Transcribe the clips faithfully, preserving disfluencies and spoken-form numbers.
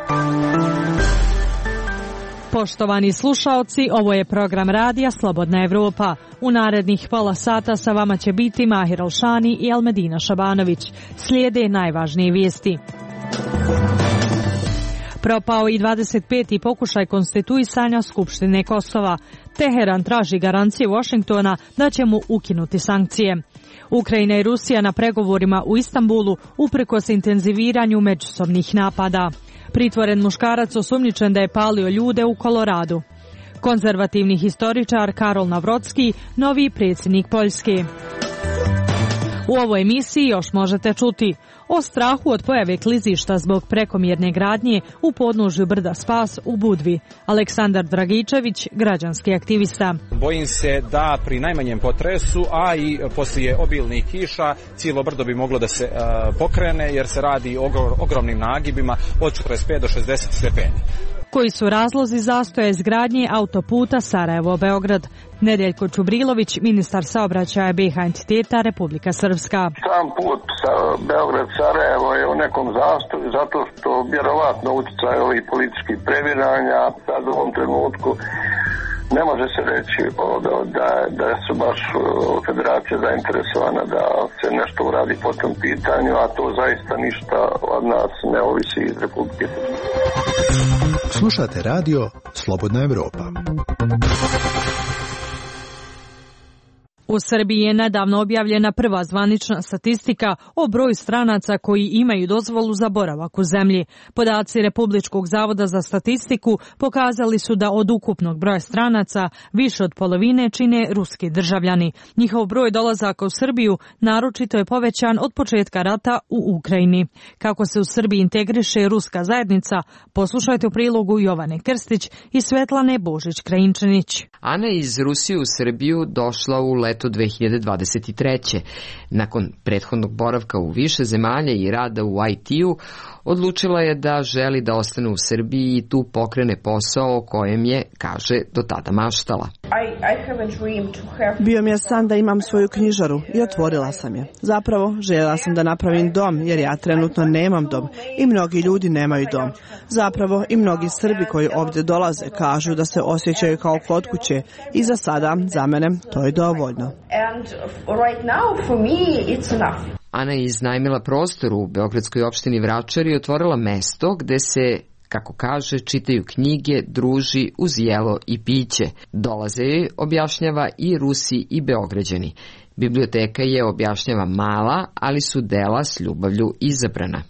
Poštovani slušaoci, ovo je program radija Slobodna Evropa. U narednih pola sata sa vama će biti Mahir Alšani i Almedina Šabanović. Slijede najvažnije vijesti. Propao i dvadeset peti pokušaj konstituisanja Skupštine Kosova. Teheran traži garancije Washingtona da će mu ukinuti sankcije. Ukrajina i Rusija na pregovorima u Istanbulu uprkos intenziviranju međusobnih napada. Pritvoren muškarac osumnjičen da je palio ljude u Koloradu. Konzervativni historičar Karol Navrocki, novi predsjednik Poljske. U ovoj emisiji još možete čuti o strahu od pojave klizišta zbog prekomjerne gradnje u podnožju brda Spas u Budvi. Aleksandar Dragičević, građanski aktivista. Bojim se da pri najmanjem potresu, a i poslije obilnih kiša, cijelo brdo bi moglo da se uh, pokrene jer se radi o ogromnim nagibima od četrdeset pet do šezdeset stepeni. Koji su razlozi zastoja izgradnje autoputa Sarajevo-Beograd? Nedeljko Čubrilović, ministar saobraćaja B iH entiteta Republika Srpska. Sam put Beograd-Sarajevo je u nekom zastoju zato što vjerovatno utjecaj ovih političkih previranja sad u ovom trenutku ne može se reći da, da, da su baš federacija zainteresovana da se nešto uradi po tom pitanju, a to zaista ništa od nas ne ovisi iz Republike Srpske. Slušate radio Slobodna Evropa. U Srbiji je nedavno objavljena prva zvanična statistika o broju stranaca koji imaju dozvolu za boravak u zemlji. Podaci Republičkog zavoda za statistiku pokazali su da od ukupnog broja stranaca više od polovine čine ruski državljani. Njihov broj dolazaka u Srbiju naročito je povećan od početka rata u Ukrajini. Kako se u Srbiji integriše ruska zajednica, poslušajte u prilogu Jovane Krstić i Svetlane Božić-Krajinčanić. Ana iz Rusije u Srbiju došla u leto dve hiljade dvadeset treće. Nakon prethodnog boravka u više zemalja i rada u I T-u, odlučila je da želi da ostane u Srbiji i tu pokrene posao o kojem je, kaže, do tada maštala. Bio mi je san da imam svoju knjižaru i otvorila sam je. Zapravo, željela sam da napravim dom, jer ja trenutno nemam dom i mnogi ljudi nemaju dom. Zapravo, i mnogi Srbi koji ovdje dolaze kažu da se osjećaju kao kod kuće i za sada, za mene, to je dovoljno. Ana je iznajmila prostor u beogradskoj opštini Vračar i otvorila mesto gde se, kako kaže, čitaju knjige, druži uz jelo i piće. Dolaze joj, objašnjava, i Rusi i Beograđani. Biblioteka je, objašnjava, mala, ali su dela s ljubavlju izabrana.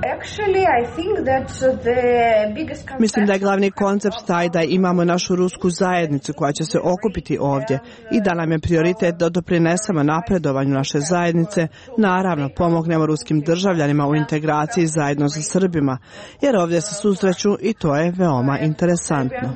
Mislim da je glavni koncept taj da imamo našu rusku zajednicu koja će se okupiti ovdje i da nam je prioritet da doprinesemo napredovanju naše zajednice, naravno pomognemo ruskim državljanima u integraciji zajedno sa Srbima, jer ovdje se susreću i to je veoma interesantno.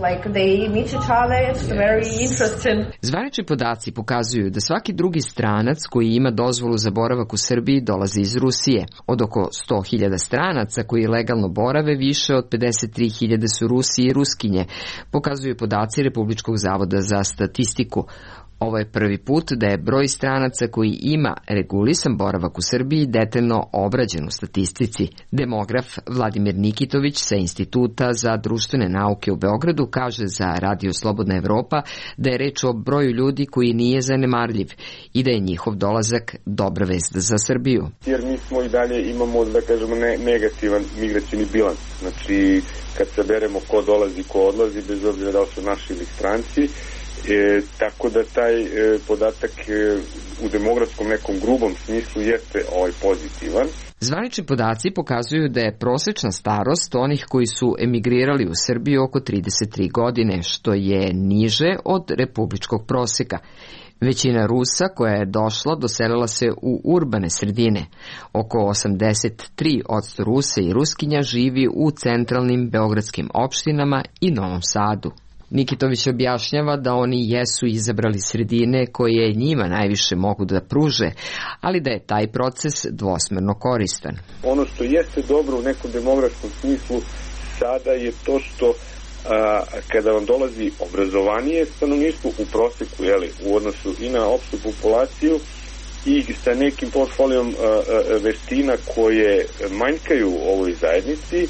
Zvanični podaci pokazuju da svaki drugi stranac koji ima dozvolu za boravak u Srbiji dolazi iz Rusije. Od oko sto hiljada stranaca koji legalno borave, više od pedeset tri hiljade su Rusi i Ruskinje, pokazuju podaci Republičkog zavoda za statistiku. Ovo je prvi put da je broj stranaca koji ima regulisan boravak u Srbiji detaljno obrađen u statistici. Demograf Vladimir Nikitović sa Instituta za društvene nauke u Beogradu kaže za Radio Slobodna Evropa da je reč o broju ljudi koji nije zanemarljiv i da je njihov dolazak dobra vest za Srbiju. Jer mi smo i dalje imamo, da kažemo, ne, negativan migracijni bilans. Znači, kad saberemo ko dolazi, ko odlazi, bez obzira da li su naši ili stranci, E, tako da taj e, podatak e, u demografskom nekom grubom smislu jeste ovaj pozitivan. Zvanični podaci pokazuju da je prosečna starost onih koji su emigrirali u Srbiju oko trideset tri godine, što je niže od republičkog proseka. Većina Rusa koja je došla doselila se u urbane sredine. Oko osamdeset tri posto Rusa i Ruskinja živi u centralnim beogradskim opštinama i Novom Sadu. Nikitović objašnjava da oni jesu izabrali sredine koje njima najviše mogu da pruže, ali da je taj proces dvosmerno koristan. Ono što jeste dobro u nekom demografskom smislu sada je to što a, kada vam dolazi obrazovanije stanovništvo u proseku, jeli, u odnosu i na opštu populaciju i sa nekim portfolijom a, a, veština koje manjkaju u ovoj zajednici,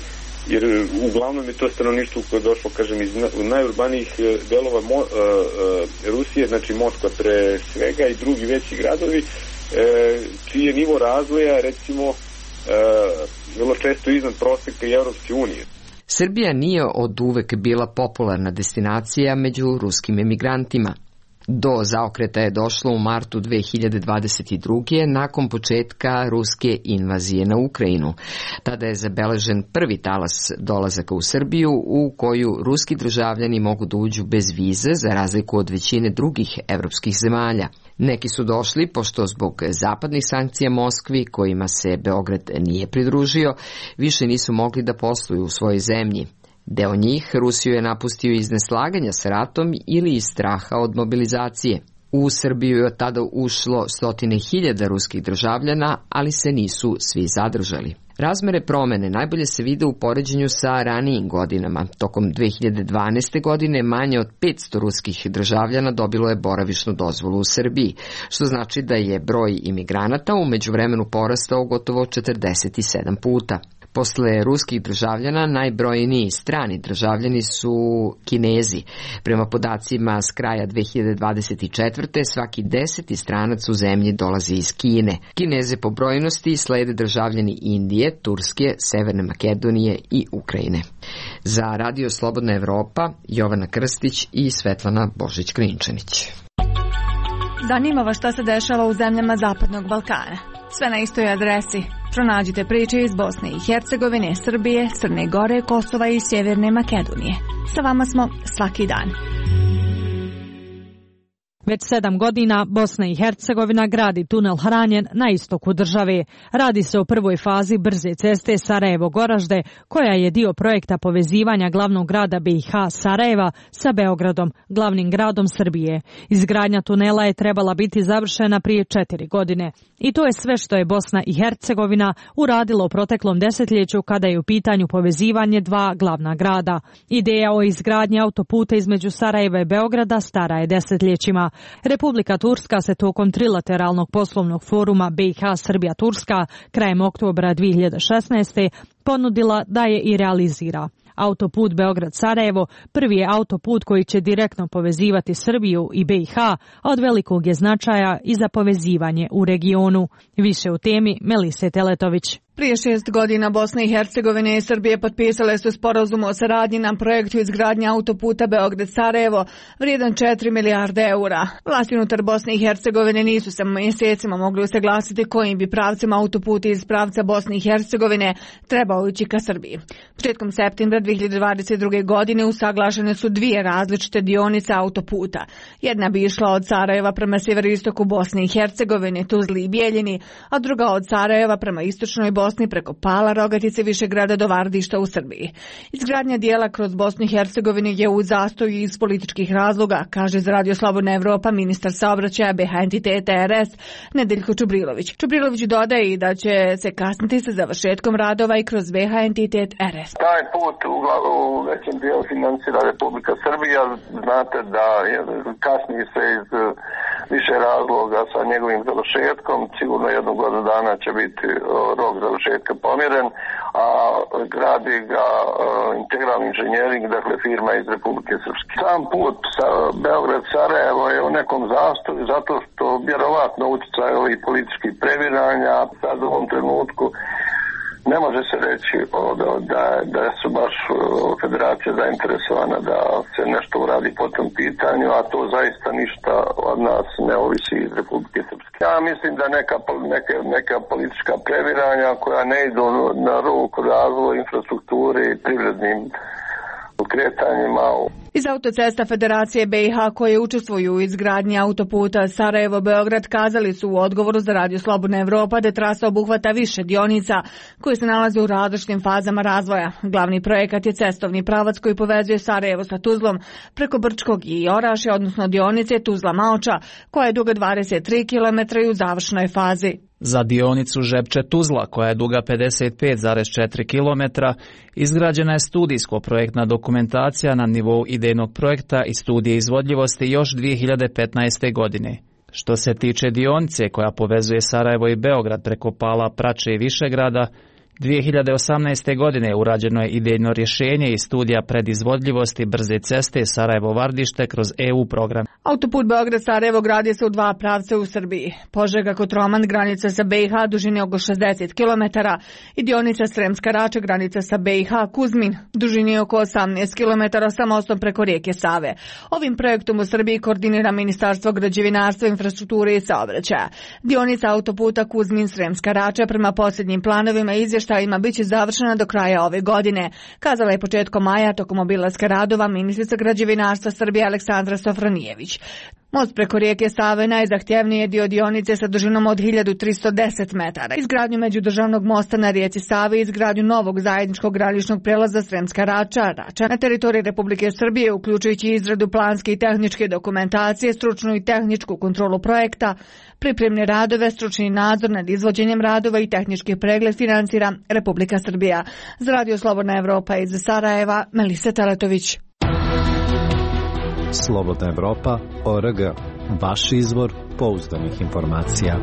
jer uglavnom je to stanovništvo koje je došlo, kažem, iz najurbanijih delova Mo, uh, uh, Rusije, znači Moskva pre svega i drugi veći gradovi, uh, čiji je nivo razvoja, recimo, uh, vrlo često iznad proseka i Evropske unije. Srbija nije od uvek bila popularna destinacija među ruskim emigrantima. Do zaokreta je došlo u martu dve hiljade dvadeset druge. nakon početka ruske invazije na Ukrajinu. Tada je zabeležen prvi talas dolazaka u Srbiju u koju ruski državljani mogu da uđu bez vize za razliku od većine drugih evropskih zemalja. Neki su došli pošto zbog zapadnih sankcija Moskvi, kojima se Beograd nije pridružio, više nisu mogli da posluju u svojoj zemlji. Deo njih Rusiju je napustio iz neslaganja sa ratom ili iz straha od mobilizacije. U Srbiju je tada ušlo stotine hiljada ruskih državljana, ali se nisu svi zadržali. Razmere promene najbolje se vide u poređenju sa ranijim godinama. Tokom dve hiljade dvanaeste. godine manje od petsto ruskih državljana dobilo je boravišnu dozvolu u Srbiji, što znači da je broj imigranata u međuvremenu porastao gotovo četrdeset sedam puta. Posle ruskih državljana najbrojniji strani državljani su Kinezi. Prema podacima s kraja dve hiljade dvadeset četvrte. svaki deseti stranac u zemlji dolazi iz Kine. Kineze po brojnosti slede državljani Indije, Turske, Severne Makedonije i Ukrajine. Za Radio Slobodna Evropa, Jovana Krstić i Svetlana Božić-Krinčanić. Zanima vas šta se dešava u zemljama Zapadnog Balkana. Sve na istoj adresi. Pronađite priče iz Bosne i Hercegovine, Srbije, Crne Gore, Kosova i Sjeverne Makedonije. Sa vama smo svaki dan. Već sedam godina Bosna i Hercegovina gradi tunel Hranjen na istoku države. Radi se o prvoj fazi brze ceste Sarajevo-Goražde, koja je dio projekta povezivanja glavnog grada B i H Sarajeva sa Beogradom, glavnim gradom Srbije. Izgradnja tunela je trebala biti završena prije četiri godine. I to je sve što je Bosna i Hercegovina uradila u proteklom desetljeću kada je u pitanju povezivanje dva glavna grada. Ideja o izgradnji autoputa između Sarajeva i Beograda stara je desetljećima. Republika Turska se tokom trilateralnog poslovnog foruma B i H Srbija-Turska krajem oktobra dve hiljade šesnaeste. ponudila da je i realizira. Autoput Beograd-Sarajevo prvi je autoput koji će direktno povezivati Srbiju i B i H, a od velikog je značaja i za povezivanje u regionu. Više u temi Melise Teletović. Prije šest godina Bosna i Hercegovina i Srbije potpisale su sporazum o saradnji na projektu izgradnje autoputa Beograd-Sarajevo vrijedan četiri milijarde eura. Vlasti unutar Bosne i Hercegovine nisu se mjesecima mogli usaglasiti kojim bi pravcem autoputa iz pravca Bosne i Hercegovine trebao ići ka Srbiji. Početkom septembra dve hiljade dvadeset druge. godine usaglašene su dvije različite dionice autoputa. Jedna bi išla od Sarajeva prema sjeveroistoku Bosne i Hercegovine, Tuzli i Bijeljini, a druga od Sarajeva prema istočnoj Bosni preko Pala, Rogatice, Višegrada do Vardišta u Srbiji. Izgradnja dijela kroz Bosnu i Hercegovinu je u zastoju iz političkih razloga, kaže za Radio Slobodna Evropa ministar saobraćaja B H entiteta R S Nedeljko Čubrilović. Čubrilović dodaje i da će se kasniti sa završetkom radova i kroz B H entitet R S. Taj put u, u većem dijelu financira Republika Srbija. Znate da je, kasnije se iz više razloga sa njegovim završetkom. Sigurno jednu godinu dana će biti rok završetka pomjeren, a gradi ga uh, integralni inženjering, dakle firma iz Republike Srpske. Sam put sa Beograd-Sarajevo je u nekom zastoju zato što vjerovatno utjecaj ovih političkih previranja sad u ovom trenutku ne može se reći da, da, da su baš federacija zainteresovana da se nešto uradi po tom pitanju, a to zaista ništa od nas ne ovisi iz Republike Srpske. Ja mislim da neka, neka, neka politička previranja koja ne idu na ruku razvoju infrastrukture i privrednim kretanjima. Iz autocesta Federacije B i H koje učestvuju u izgradnji autoputa Sarajevo-Beograd kazali su u odgovoru za Radio Slobodna Evropa da trasa obuhvata više dionica koje se nalaze u različitim fazama razvoja. Glavni projekat je cestovni pravac koji povezuje Sarajevo sa Tuzlom preko Brčkog i Orašja, odnosno dionice Tuzla-Maoča koja je duga dvadeset tri kilometra i u završnoj fazi. Za dionicu Žepče-Tuzla, koja je duga pedeset pet zarez četiri kilometra, izgrađena je studijsko-projektna dokumentacija na nivou idejnog projekta i studije izvodljivosti još dve hiljade petnaeste. godine. Što se tiče dionice koja povezuje Sarajevo i Beograd preko Pala, Prače i Višegrada, dvije hiljade osamnaeste. godine urađeno je idejno rješenje i studija predizvodljivosti brze ceste Sarajevo-Vardište kroz E U program. Autoput Beograd-Sarajevo gradi se u dva pravca u Srbiji. Požega-Kotroman, granica sa B i H, dužine oko šezdeset kilometara i dionica Sremska Rača, granica sa B i H, Kuzmin, dužine oko osamnaest kilometara sa mostom preko rijeke Save. Ovim projektom u Srbiji koordinira Ministarstvo građevinarstva, infrastrukture i saobraćaja. Dionica autoputa Kuzmin-Sremska Rača prema posljednjim planovima i izvještajima biće završena do kraja ove godine, kazala je početkom maja tokom obilaska radova ministrica građevinarstva Srbije Aleksandra Sofronijević. Most preko rijeke Save najzahtjevniji je dio dionice sa dužinom od hiljadu tristo deset metara. Izgradnju međudržavnog mosta na rijeci Savi i izgradnju novog zajedničkog graničnog prelaza Sremska Rača, Rača na teritoriji Republike Srbije, uključujući izradu planske i tehničke dokumentacije, stručnu i tehničku kontrolu projekta, pripremne radove, stručni nadzor nad izvođenjem radova i tehnički pregled financira Republika Srbija. Za Radio Slobodna Evropa iz Sarajeva, Melisa Teletović. Slobodna Evropa, O R G, vaš izvor pouzdanih informacija.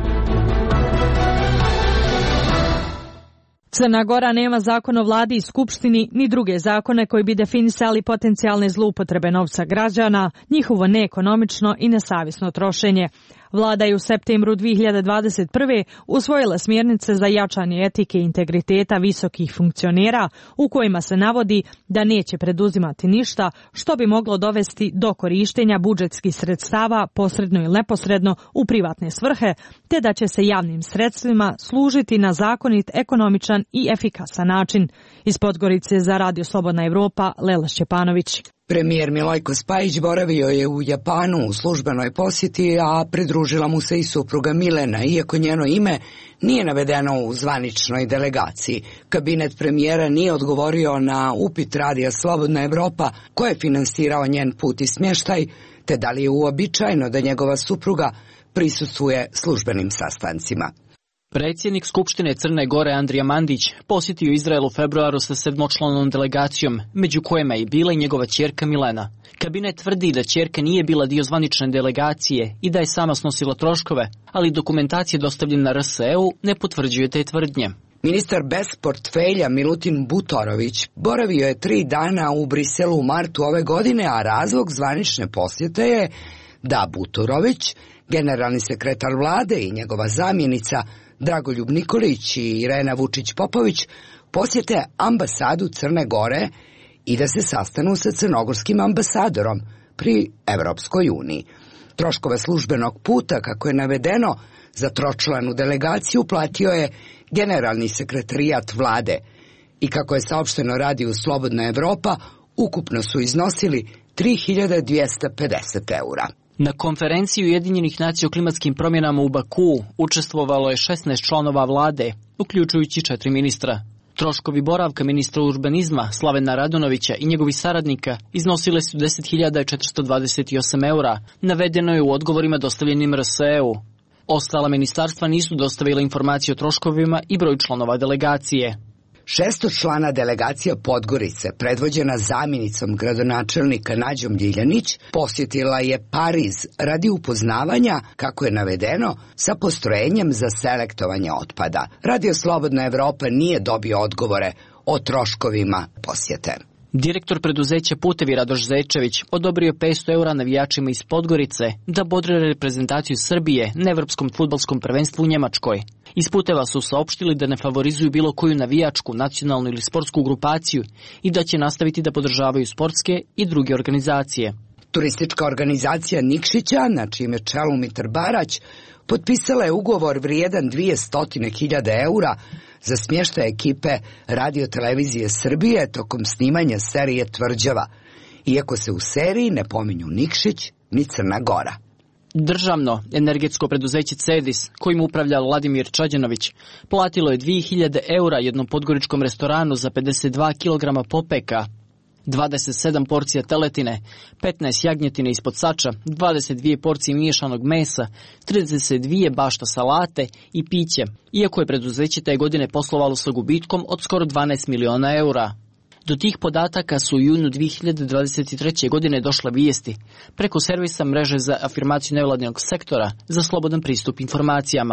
Crna Gora nema zakon o vladi i skupštini ni druge zakone koji bi definisali potencijalne zloupotrebe novca građana, njihovo neekonomično i nesavjesno trošenje. Vlada je u septembru dvije hiljade dvadeset prve. usvojila smjernice za jačanje etike i integriteta visokih funkcionera u kojima se navodi da neće preduzimati ništa što bi moglo dovesti do korištenja budžetskih sredstava posredno ili neposredno u privatne svrhe, te da će se javnim sredstvima služiti na zakonit, ekonomičan i efikasan način. Iz Podgorice za Radio Slobodna Evropa, Lela Šćepanović. Premijer Milojko Spajić boravio je u Japanu u službenoj posjeti, a pridružila mu se i supruga Milena, iako njeno ime nije navedeno u zvaničnoj delegaciji. Kabinet premijera nije odgovorio na upit Radija Slobodna Evropa ko je finansirao njen put i smještaj, te da li je uobičajeno da njegova supruga prisustvuje službenim sastancima. Predsjednik Skupštine Crne Gore Andrija Mandić posjetio Izrael u februaru sa sedmočlanom delegacijom, među kojima je bila i njegova ćerka Milena. Kabinet tvrdi da ćerka nije bila dio zvanične delegacije i da je sama snosila troškove, ali dokumentacija dostavljena R S E-u ne potvrđuje te tvrdnje. Ministar bez portfelja Milutin Butorović boravio je tri dana u Briselu u martu ove godine, a razlog zvanične posjete je da Butorović, generalni sekretar vlade i njegova zamjenica Dragoljub Nikolić i Irena Vučić-Popović posjete ambasadu Crne Gore i da se sastanu sa crnogorskim ambasadorom pri Evropskoj uniji. Troškove službenog puta, kako je navedeno, za tročlanu delegaciju platio je generalni sekretarijat vlade i kako je saopšteno Radiju Slobodna Evropa, ukupno su iznosili tri hiljade dvjesto pedeset eura. Na konferenciji Ujedinjenih nacija o klimatskim promjenama u Bakuu učestvovalo je šesnaest članova vlade, uključujući četiri ministra. Troškovi boravka ministra urbanizma Slavena Radonovića i njegovih saradnika iznosile su deset hiljada četiristo dvadeset osam eura, navedeno je u odgovorima dostavljenim R S E-u. Ostala ministarstva nisu dostavila informacije o troškovima i broju članova delegacije. Šestočlana delegacija Podgorice, predvođena zamjenicom gradonačelnika Nađom Ljiljanić, posjetila je Pariz radi upoznavanja, kako je navedeno, sa postrojenjem za selektovanje otpada. Radio Slobodna Evropa nije dobio odgovore o troškovima posjete. Direktor preduzeća Putevi Radoš Zečević odobrio petsto eura navijačima iz Podgorice da bodre reprezentaciju Srbije na Evropskom fudbalskom prvenstvu u Njemačkoj. Iz Puteva su saopštili da ne favorizuju bilo koju navijačku, nacionalnu ili sportsku grupaciju i da će nastaviti da podržavaju sportske i druge organizacije. Turistička organizacija Nikšića, na čijem je čelu Mitar Barać, potpisala je ugovor vrijedan dvjesto hiljada eura za smještaj ekipe Radio-televizije Srbije tokom snimanja serije Tvrđava, iako se u seriji ne pominju Nikšić ni Crna Gora. Državno energetsko preduzeće Cedis, kojim upravlja Vladimir Čađanović, platilo je dvije hiljade eura jednom podgoričkom restoranu za pedeset dva kilograma popeka, dvadeset sedam porcija teletine, petnaest jagnjetine ispod sača, dvadeset dvije porcije miješanog mesa, trideset dvije bašta salate i piće, iako je preduzeće te godine poslovalo sa gubitkom od skoro dvanaest miliona eura. Do tih podataka su u junu dvije hiljade dvadeset treće. godine došle vijesti preko servisa mreže za afirmaciju nevladinog sektora za slobodan pristup informacijama.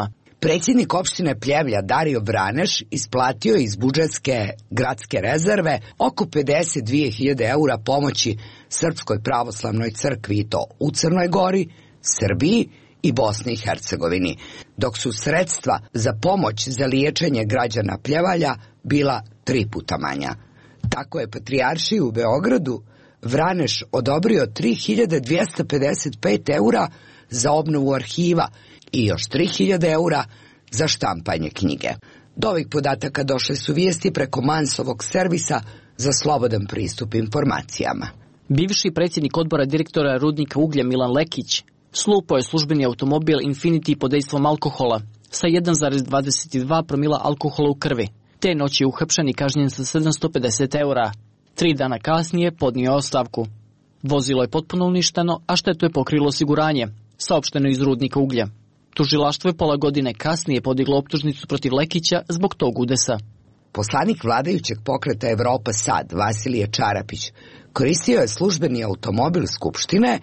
Predsjednik opštine Pljevlja Dario Vraneš isplatio iz budžetske gradske rezerve oko pedeset dvije hiljade eura pomoći Srpskoj pravoslavnoj crkvi i to u Crnoj Gori, Srbiji i Bosni i Hercegovini, dok su sredstva za pomoć za liječenje građana Pljevalja bila tri puta manja. Tako je Patrijaršiji u Beogradu Vraneš odobrio tri hiljade dvjesto pedeset pet eura za obnovu arhiva i još tri hiljade eura za štampanje knjige. Do ovih podataka došle su vijesti preko Mansovog servisa za slobodan pristup informacijama. Bivši predsjednik odbora direktora rudnika uglja Milan Lekić slupao je službeni automobil Infiniti pod dejstvom alkohola sa jedan zarez dvadeset dva promila alkohola u krvi. Te noći je uhapšen i kažnjen sa sedamsto pedeset eura. Tri dana kasnije podnio ostavku. Vozilo je potpuno uništeno, a štetu je pokrilo osiguranje, saopšteno iz rudnika uglja. Tužilaštvo je pola godine kasnije podiglo optužnicu protiv Lekića zbog tog udesa. Poslanik vladajućeg pokreta Evropa Sad, Vasilije Čarapić, koristio je službeni automobil Skupštine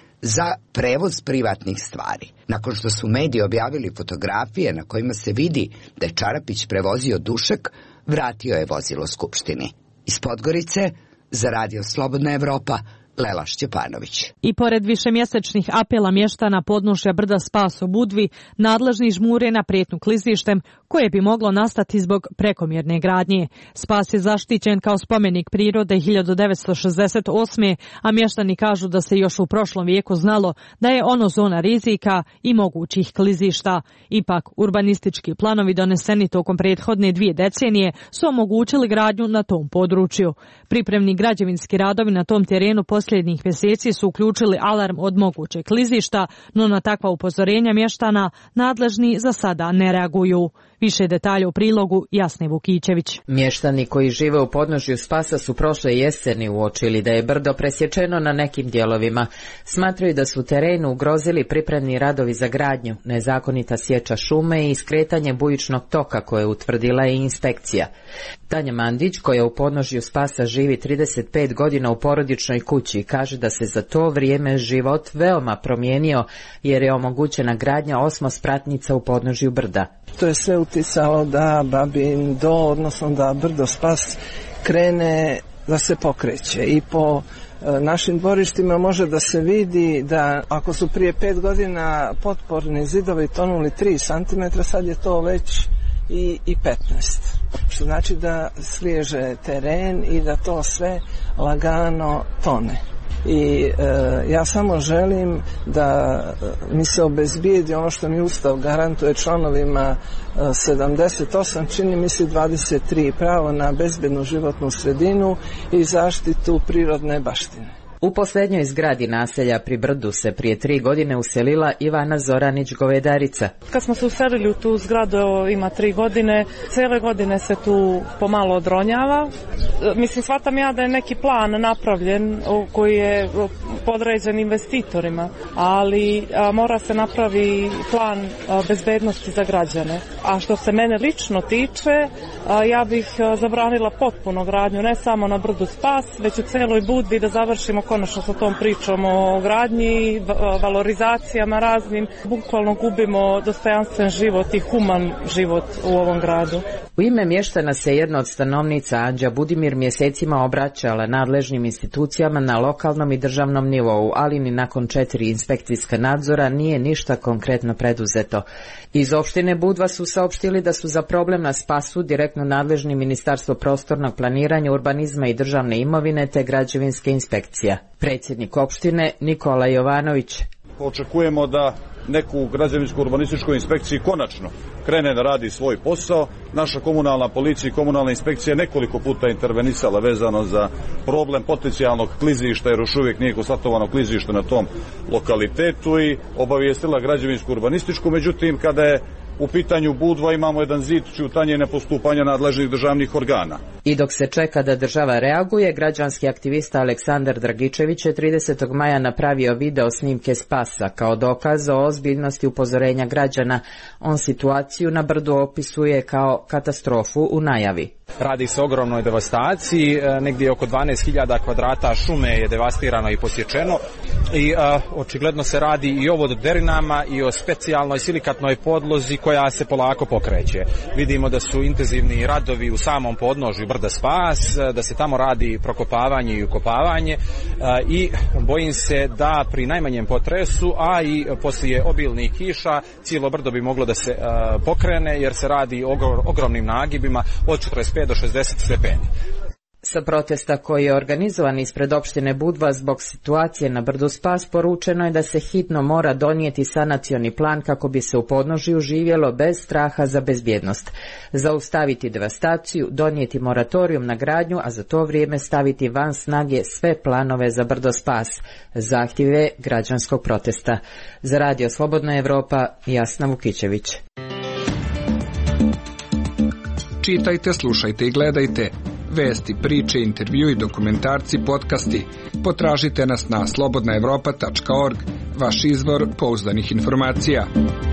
za prevoz privatnih stvari. Nakon što su mediji objavili fotografije na kojima se vidi da je Čarapić prevozio dušek, vratio je vozilo Skupštini. Iz Podgorice, za Radio Slobodna Evropa, Lela Šćepanović. I pored višemjesečnih apela mještana podnožja brda Spas u Budvi, nadležni žmure na prijetnju klizištem koje bi moglo nastati zbog prekomjerne gradnje. Spas je zaštićen kao spomenik prirode hiljadu devetsto šezdeset osme. a mještani kažu da se još u prošlom vijeku znalo da je ono zona rizika i mogućih klizišta. Ipak, urbanistički planovi doneseni tokom prethodne dvije decenije su omogućili gradnju na tom području. Pripremni građevinski radovi na tom terenu posljednjih mjeseci su uključili alarm od mogućeg klizišta, no na takva upozorenja mještana nadležni za sada ne reaguju. Više detalja u prilogu Jasne Vukićević. Mještani koji žive u podnožju Spasa su prošle jeseni uočili da je brdo presječeno na nekim dijelovima. Smatraju da su terenu ugrozili pripremni radovi za gradnju, nezakonita sječa šume i skretanje bujičnog toka koje utvrdila i inspekcija. Tanja Mandić, koja u podnožju Spasa živi trideset pet godina u porodičnoj kući, kaže da se za to vrijeme život veoma promijenio jer je omogućena gradnja osmospratnica u podnožju brda. To je sve uticalo da Babin do, odnosno da brdo Spas krene da se pokreće i po e, našim dvorištima može da se vidi da ako su prije pet godina potporni zidovi tonuli tri centimetra, sad je to već i, i petnaest. Što znači da sliježe teren i da to sve lagano tone. I e, ja samo želim da mi se obezbijedi ono što mi Ustav garantuje članovima e, sedamdeset osam, čini mi se dvadeset tri, pravo na bezbednu životnu sredinu i zaštitu prirodne baštine. U posljednjoj zgradi naselja pri brdu se prije tri godine uselila Ivana Zoranić-Govedarica. Kad smo se uselili u tu zgradu, evo, ima tri godine, cijele godine se tu pomalo odronjava. Mislim, shvatam ja da je neki plan napravljen koji je podređen investitorima, ali a, mora se napravi plan a, bezbednosti za građane. A što se mene lično tiče, a, ja bih a, zabranila potpuno gradnju, ne samo na brdu Spas, već u celoj Budvi, da završimo konačno sa tom pričom o gradnji, valorizacijama raznim. Bukvalno gubimo dostojanstven život i human život u ovom gradu. U ime mještana se jedna od stanovnica, Anđa Budimir, mjesecima obraćala nadležnim institucijama na lokalnom i državnom nivou, ali ni nakon četiri inspekcijska nadzora nije ništa konkretno preduzeto. Iz opštine Budva su saopštili da su za problem na Spasu direktno nadležni Ministarstvo prostornog planiranja, urbanizma i državne imovine te građevinske inspekcija. Predsjednik opštine Nikola Jovanović. Očekujemo da neku građevinsku urbanističku inspekciju konačno krene da radi svoj posao. Naša komunalna policija i komunalna inspekcija nekoliko puta intervenisala vezano za problem potencijalnog klizišta, jer još uvijek nije konstatovano klizište na tom lokalitetu, i obavijestila građevinsku urbanističku. Međutim, kada je u pitanju Budva, imamo jedan zid ćutanja i nepostupanja nadležnih državnih organa. I dok se čeka da država reaguje, građanski aktivista Aleksandar Dragičević je tridesetog maja napravio video snimke Spasa kao dokaz o ozbiljnosti upozorenja građana. On situaciju na brdu opisuje kao katastrofu u najavi. Radi se o ogromnoj devastaciji, negdje oko dvanaest hiljada kvadrata šume je devastirano i posječeno i a, očigledno se radi i o vododerinama i o specijalnoj silikatnoj podlozi koja se polako pokreće. Vidimo da su intenzivni radovi u samom podnožju brda Spas, da se tamo radi prokopavanje i ukopavanje a, i bojim se da pri najmanjem potresu, a i poslije obilnih kiša, cijelo brdo bi moglo da se a, pokrene jer se radi o ogromnim nagibima od četrdeset pet do šezdeset stepeni. Sa protesta koji je organizovan ispred opštine Budva zbog situacije na brdu Spas poručeno je da se hitno mora donijeti sanacioni plan kako bi se u podnožju živjelo bez straha za bezbjednost. Zaustaviti devastaciju, donijeti moratorium na gradnju, a za to vrijeme staviti van snage sve planove za brdo Spas. Zahtjeve građanskog protesta. Za Radio Slobodna Evropa, Jasna Vukićević. Čitajte, slušajte i gledajte. Vesti, priče, intervju i dokumentarci, podcasti. Potražite nas na slobodna evropa tačka org, vaš izvor pouzdanih informacija.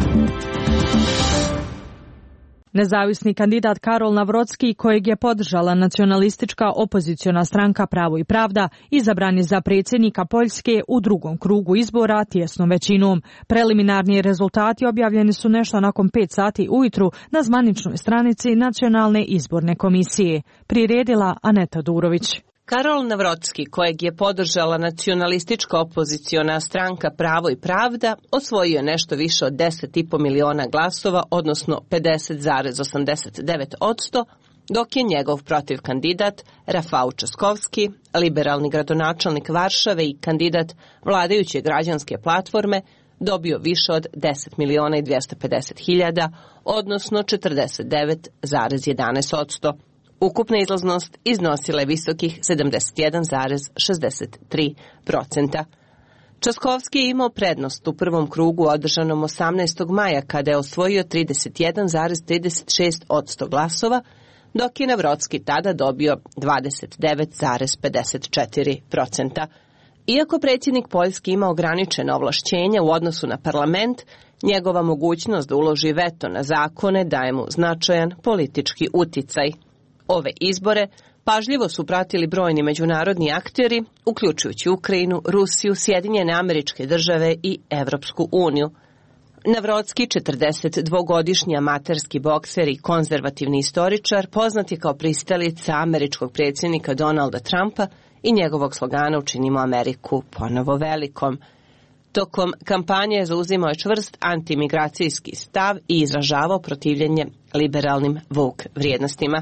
Nezavisni kandidat Karol Navrocki, kojeg je podržala nacionalistička opoziciona stranka Pravo i pravda, izabran je za predsjednika Poljske u drugom krugu izbora tjesnom većinom. Preliminarni rezultati objavljeni su nešto nakon pet sati ujutru na zvaničnoj stranici Nacionalne izborne komisije. Priredila Aneta Durović. Karol Navrocki, kojeg je podržala nacionalistička opoziciona stranka Pravo i pravda, osvojio je nešto više od deset i po miliona glasova, odnosno pedeset zarez osamdeset devet posto, dok je njegov protiv kandidat Rafał Trzaskowski, liberalni gradonačelnik Varšave i kandidat vladajuće građanske platforme, dobio više od deset miliona i dvjesto pedeset hiljada, odnosno četrdeset devet zarez jedanaest posto. Ukupna izlaznost iznosila je visokih sedamdeset jedan zarez šezdeset tri posto. Trzaskowski je imao prednost u prvom krugu održanom osamnaestog maja kada je osvojio trideset jedan zarez trideset šest posto glasova, dok je Navrocki tada dobio dvadeset devet zarez pedeset četiri posto. Iako predsjednik Poljske ima ograničena ovlašćenja u odnosu na parlament, njegova mogućnost da uloži veto na zakone daje mu značajan politički uticaj. Ove izbore pažljivo su pratili brojni međunarodni akteri, uključujući Ukrajinu, Rusiju, Sjedinjene Američke Države i Evropsku uniju. Navrocki, četrdesetdvogodišnji amaterski bokser i konzervativni istoričar, poznat je kao pristalica američkog predsjednika Donalda Trumpa i njegovog slogana Učinimo Ameriku ponovo velikom. Tokom kampanje zauzimao je čvrst antimigracijski stav i izražavao protivljenje liberalnim woke vrijednostima.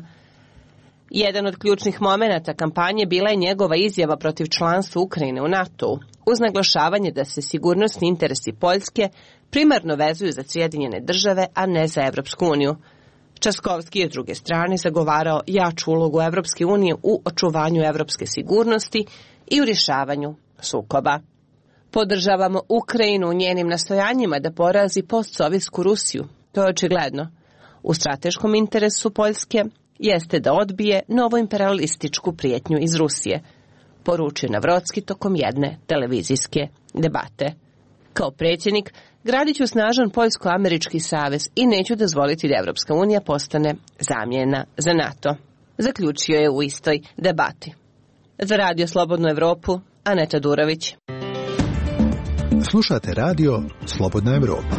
Jedan od ključnih momenata kampanje bila je njegova izjava protiv članstva Ukrajine u NATO-u, uz naglašavanje da se sigurnosni interesi Poljske primarno vezuju za Sjedinjene države, a ne za Evropsku uniju. Trzaskowski je s druge strane zagovarao jaču ulogu Evropske unije u očuvanju evropske sigurnosti i u rješavanju sukoba. Podržavamo Ukrajinu u njenim nastojanjima da porazi postsovjetsku Rusiju. To je očigledno. U strateškom interesu Poljske jeste da odbije novoimperialističku prijetnju iz Rusije, poručio Navrocki tokom jedne televizijske debate. Kao predsjednik, gradit ću snažan poljsko-američki savez i neću dozvoliti da Evropska unija postane zamjena za NATO, zaključio je u istoj debati. Za Radio Slobodnu Evropu, Aneta Durović. Slušate radio Slobodna Evropa.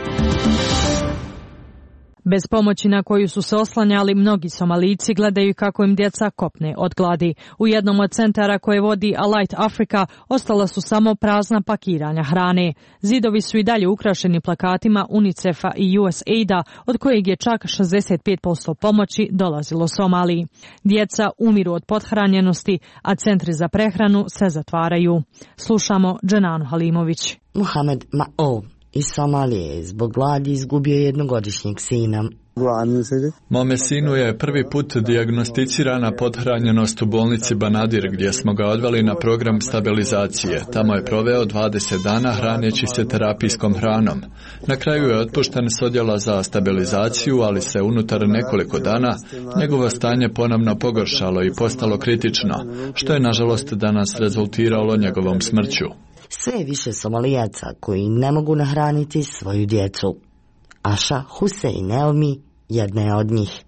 Bez pomoći na koju su se oslanjali, mnogi Somalijci gledaju kako im djeca kopne od gladi. U jednom od centara koje vodi Alight Africa ostala su samo prazna pakiranja hrane. Zidovi su i dalje ukrašeni plakatima UNICEF-a i U S A I D-a, od kojeg je čak šezdeset pet posto pomoći dolazilo Somaliji. Djeca umiru od pothranjenosti, a centri za prehranu se zatvaraju. Slušamo Dženanu Halimović. Mohamed Ma'o iz Somalije zbog gladi izgubio jednogodišnjeg sina. Mome sinu je prvi put dijagnosticirana pothranjenost u bolnici Banadir, gdje smo ga odveli na program stabilizacije. Tamo je proveo dvadeset dana hraneći se terapijskom hranom. Na kraju je otpušten s odjela za stabilizaciju, ali se unutar nekoliko dana njegovo stanje ponovno pogoršalo i postalo kritično, što je nažalost danas rezultiralo njegovom smrću. Sve više Somalijaca koji ne mogu nahraniti svoju djecu. Aša Hussein Elmi jedna je od njih.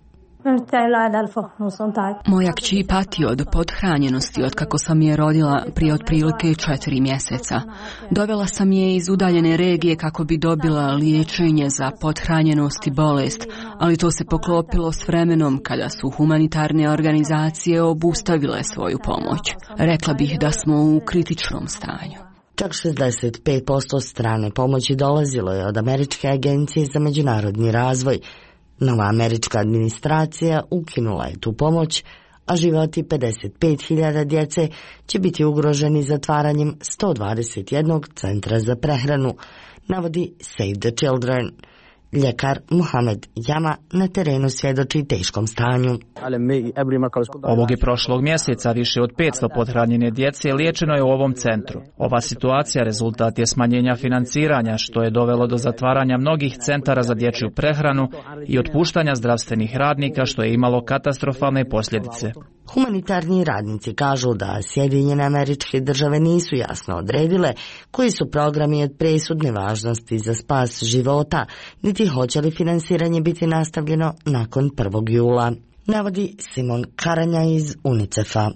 Moja kći pati od pothranjenosti od kako sam je rodila prije otprilike četiri mjeseca. Dovela sam je iz udaljene regije kako bi dobila liječenje za pothranjenost i bolest, ali to se poklopilo s vremenom kada su humanitarne organizacije obustavile svoju pomoć. Rekla bih da smo u kritičnom stanju. Čak šezdeset pet posto strane pomoći dolazilo je od Američke agencije za međunarodni razvoj. Nova američka administracija ukinula je tu pomoć, a životi pedeset pet hiljada djece će biti ugroženi zatvaranjem sto dvadeset jednog centra za prehranu, navodi Save the Children. Ljekar Muhamed Jama na terenu svjedoči teškom stanju. Ovog je prošlog mjeseca više od petsto pothranjene djece liječeno je u ovom centru. Ova situacija rezultat je smanjenja financiranja, što je dovelo do zatvaranja mnogih centara za dječju prehranu i otpuštanja zdravstvenih radnika, što je imalo katastrofalne posljedice. Humanitarni radnici kažu da Sjedinjene Američke Države nisu jasno odredile koji su programi od presudne važnosti za spas života, niti hoće li finansiranje biti nastavljeno nakon prvog jula. Navodi Simon Karanja iz UNICEF-a.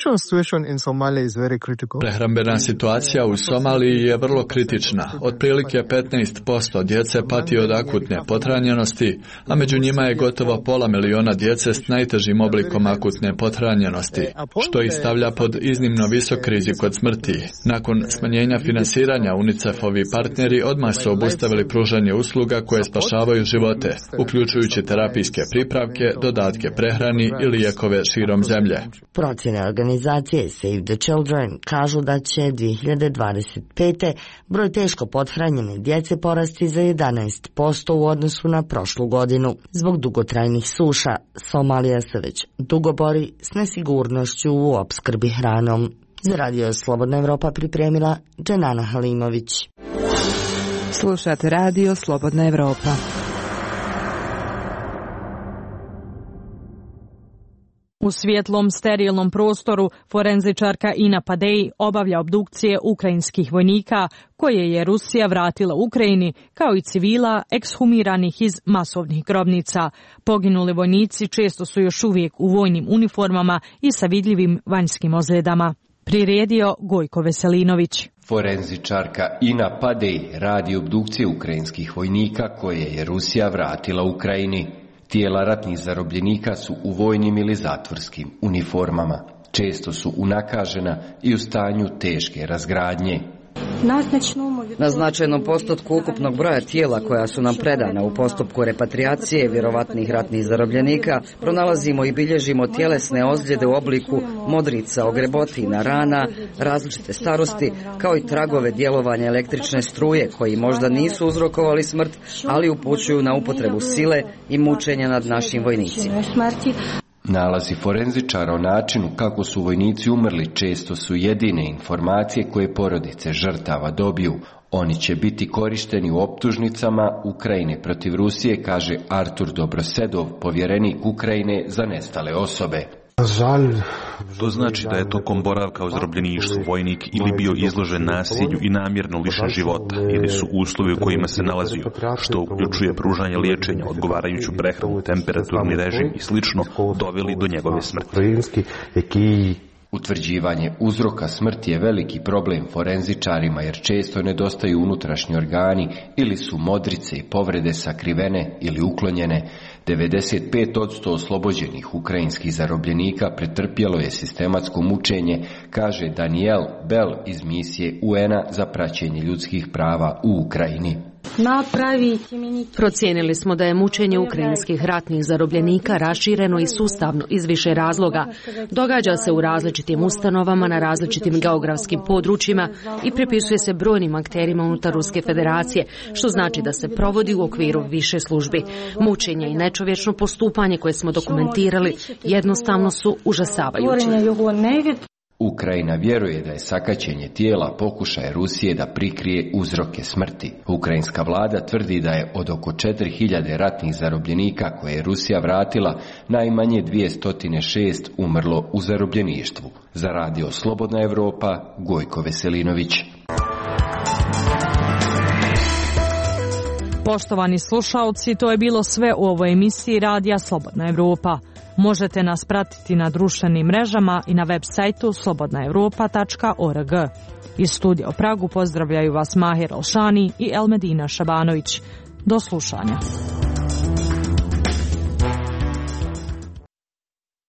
Prehrambena situacija u Somaliji je vrlo kritična. Otprilike petnaest posto djece pati od akutne pothranjenosti, a među njima je gotovo pola miliona djece s najtežim oblikom akutne pothranjenosti, što ih stavlja pod iznimno visok rizik od smrti. Nakon smanjenja finansiranja, UNICEF-ovi partneri odmah su obustavili pružanje usluga koje spašavaju živote, uključujući terapijske pripravke, dodatke prehrani i lijekove širom zemlje. Procjene organizacije Save the Children kažu da će dvije hiljade dvadeset pete. broj teško pothranjene djece porasti za jedanaest posto u odnosu na prošlu godinu. Zbog dugotrajnih suša, Somalija se već dugo bori s nesigurnošću u opskrbi hranom. Za Radio Slobodna Evropa pripremila Dženana Halimović. Slušate Radio Slobodna Evropa. U svjetlom, sterilnom prostoru forenzičarka Ina Padej obavlja obdukcije ukrajinskih vojnika koje je Rusija vratila Ukrajini, kao i civila ekshumiranih iz masovnih grobnica. Poginuli vojnici često su još uvijek u vojnim uniformama i sa vidljivim vanjskim ozljedama. Priredio Gojko Veselinović. Forenzičarka Ina Padej radi obdukcije ukrajinskih vojnika koje je Rusija vratila Ukrajini. Tijela ratnih zarobljenika su u vojnim ili zatvorskim uniformama. Često su unakažena i u stanju teške razgradnje. Na značajnom postotku ukupnog broja tijela koja su nam predana u postupku repatriacije vjerovatnih ratnih zarobljenika pronalazimo i bilježimo tjelesne ozljede u obliku modrica, ogrebotina, rana, različite starosti, kao i tragove djelovanja električne struje koji možda nisu uzrokovali smrt, ali upućuju na upotrebu sile i mučenja nad našim vojnicima. Nalazi forenzičara o načinu kako su vojnici umrli često su jedine informacije koje porodice žrtava dobiju. Oni će biti korišteni u optužnicama Ukrajine protiv Rusije, kaže Artur Dobrosedov, povjerenik Ukrajine za nestale osobe. To znači da je tokom boravka u zarobljeništvu vojnik ili bio izložen nasilju i namjerno lišen života, ili su uslovi u kojima se nalazio, što uključuje pružanje liječenja, odgovarajuću prehranu, temperaturni režim i slično, doveli do njegove smrti. Utvrđivanje uzroka smrti je veliki problem forenzičarima jer često nedostaju unutrašnji organi ili su modrice i povrede sakrivene ili uklonjene. devedeset pet posto oslobođenih ukrajinskih zarobljenika pretrpjelo je sistematsko mučenje, kaže Daniel Bell iz misije U N-a za praćenje ljudskih prava u Ukrajini. Procijenili smo da je mučenje ukrajinskih ratnih zarobljenika rašireno i sustavno iz više razloga. Događa se u različitim ustanovama na različitim geografskim područjima i pripisuje se brojnim akterima unutar Ruske federacije, što znači da se provodi u okviru više službi. Mučenje i nečovječno postupanje koje smo dokumentirali jednostavno su užasavajući. Ukrajina vjeruje da je sakaćenje tijela pokušaj Rusije da prikrije uzroke smrti. Ukrajinska vlada tvrdi da je od oko četiri hiljade ratnih zarobljenika koje je Rusija vratila, najmanje dvjesto šest umrlo u zarobljeništvu. Za Radio Slobodna Evropa, Gojko Veselinović. Poštovani slušaoci, to je bilo sve u ovoj emisiji Radija Slobodna Evropa. Možete nas pratiti na društvenim mrežama i na web sajtu slobodna evropa tačka org. Iz studija u Pragu pozdravljaju vas Mahir Alšani i Elmedina Šabanović. Do slušanja.